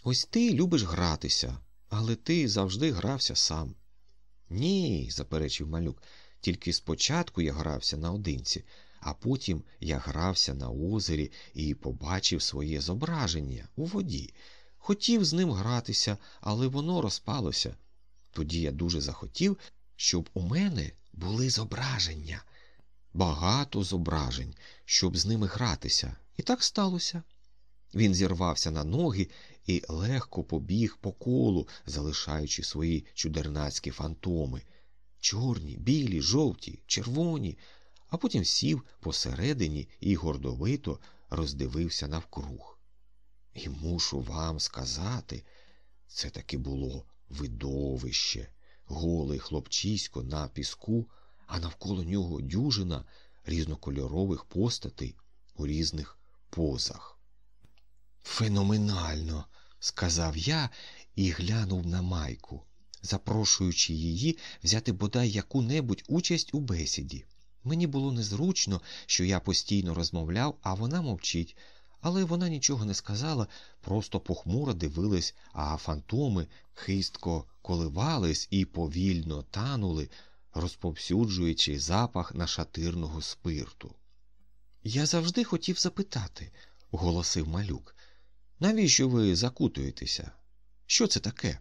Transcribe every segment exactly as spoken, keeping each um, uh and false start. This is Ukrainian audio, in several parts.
Ось ти любиш гратися, але ти завжди грався сам. Ні, заперечив малюк, тільки спочатку я грався наодинці, а потім я грався на озері і побачив своє зображення у воді. Хотів з ним гратися, але воно розпалося. Тоді я дуже захотів, щоб у мене були зображення. Багато зображень, щоб з ними гратися. І так сталося. Він зірвався на ноги і легко побіг по колу, залишаючи свої чудернацькі фантоми. Чорні, білі, жовті, червоні. А потім сів посередині і гордовито роздивився навкруг. І мушу вам сказати, це таки було видовище. Голий хлопчисько на піску, а навколо нього дюжина різнокольорових постатей у різних позах. «Феноменально!» – сказав я і глянув на Майку, запрошуючи її взяти бодай яку-небудь участь у бесіді. Мені було незручно, що я постійно розмовляв, а вона мовчить, але вона нічого не сказала, просто похмуро дивилась, а фантоми хистко коливались і повільно танули, розповсюджуючи запах нашатирного спирту. «Я завжди хотів запитати», – оголосив малюк, – «навіщо ви закутуєтеся? Що це таке?»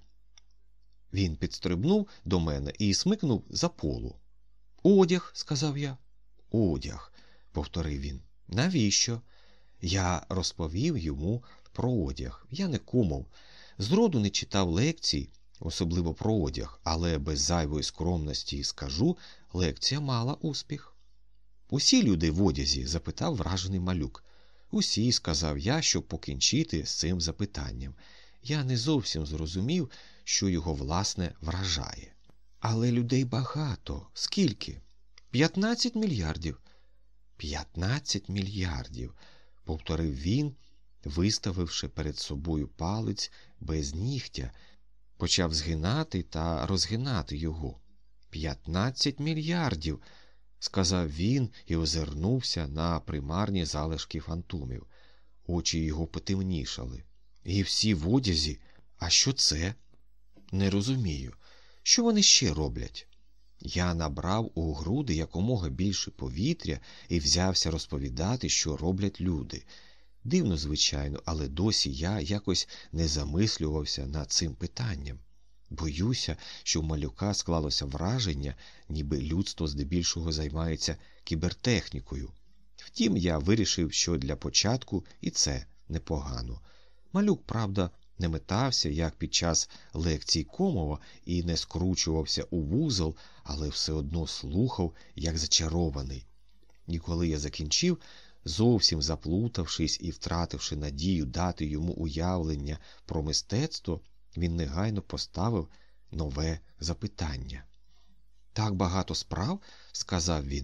Він підстрибнув до мене і смикнув за полу. «Одяг», – сказав я. «Одяг», – повторив він. «Навіщо?» Я розповів йому про одяг. Я не кумов. Зроду не читав лекцій, особливо про одяг, але без зайвої скромності скажу, лекція мала успіх. «Усі люди в одязі?» – запитав вражений малюк. «Усі», – сказав я, щоб покінчити з цим запитанням. Я не зовсім зрозумів, що його, власне, вражає. «Але людей багато. Скільки?» «П'ятнадцять мільярдів». «П'ятнадцять мільярдів», – повторив він, виставивши перед собою палець без нігтя, почав згинати та розгинати його. «П'ятнадцять мільярдів», – сказав він і озирнувся на примарні залишки фантомів. Очі його потемнішали. «І всі в одязі? А що це?» «Не розумію. Що вони ще роблять?» Я набрав у груди якомога більше повітря і взявся розповідати, що роблять люди. Дивно, звичайно, але досі я якось не замислювався над цим питанням. Боюся, що в малюка склалося враження, ніби людство здебільшого займається кібертехнікою. Втім, я вирішив, що для початку і це непогано. Малюк, правда, не метався, як під час лекцій Комова, і не скручувався у вузол, але все одно слухав, як зачарований. І коли я закінчив, зовсім заплутавшись і втративши надію дати йому уявлення про мистецтво, він негайно поставив нове запитання. «Так багато справ?» – сказав він.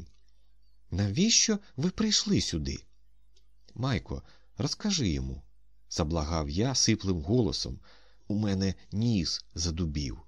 «Навіщо ви прийшли сюди?» «Майко, розкажи йому», – заблагав я сиплим голосом. «У мене ніс задубів».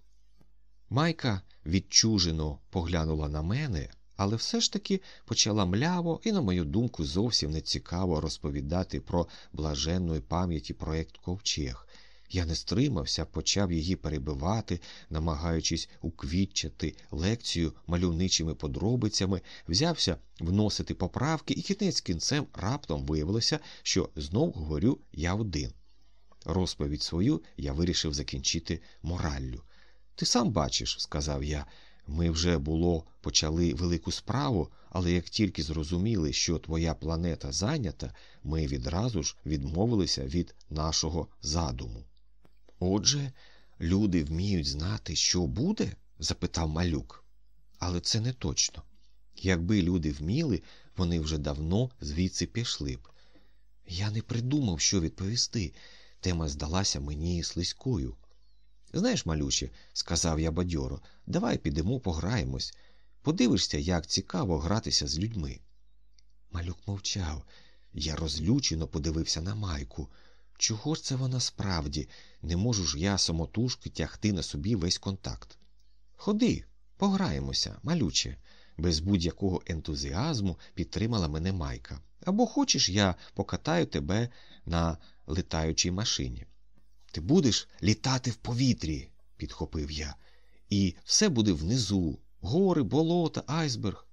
Майка відчужено поглянула на мене, але все ж таки почала мляво і, на мою думку, зовсім не цікаво розповідати про блаженної пам'яті проєкт «Ковчег». Я не стримався, почав її перебивати, намагаючись уквітчати лекцію мальовничими подробицями, взявся вносити поправки, і кінець кінцем раптом виявилося, що знов говорю я один. Розповідь свою я вирішив закінчити мораллю. «Ти сам бачиш», – сказав я, – «ми вже, було, почали велику справу, але як тільки зрозуміли, що твоя планета зайнята, ми відразу ж відмовилися від нашого задуму». «Отже, люди вміють знати, що буде?» – запитав малюк. «Але це не точно. Якби люди вміли, вони вже давно звідси пішли б». Я не придумав, що відповісти. Тема здалася мені слизькою. «Знаєш, малюче», – сказав я бадьоро, – «давай підемо пограємось. Подивишся, як цікаво гратися з людьми». Малюк мовчав. Я розлючено подивився на Майку. Чого ж це вона справді? Не можу ж я самотужки тягти на собі весь контакт. «Ходи, пограємося, малюче», – без будь-якого ентузіазму підтримала мене Майка. «Або хочеш, я покатаю тебе на летаючій машині». Ти будеш літати в повітрі, підхопив я. І все буде внизу. Гори, болота, айсберг.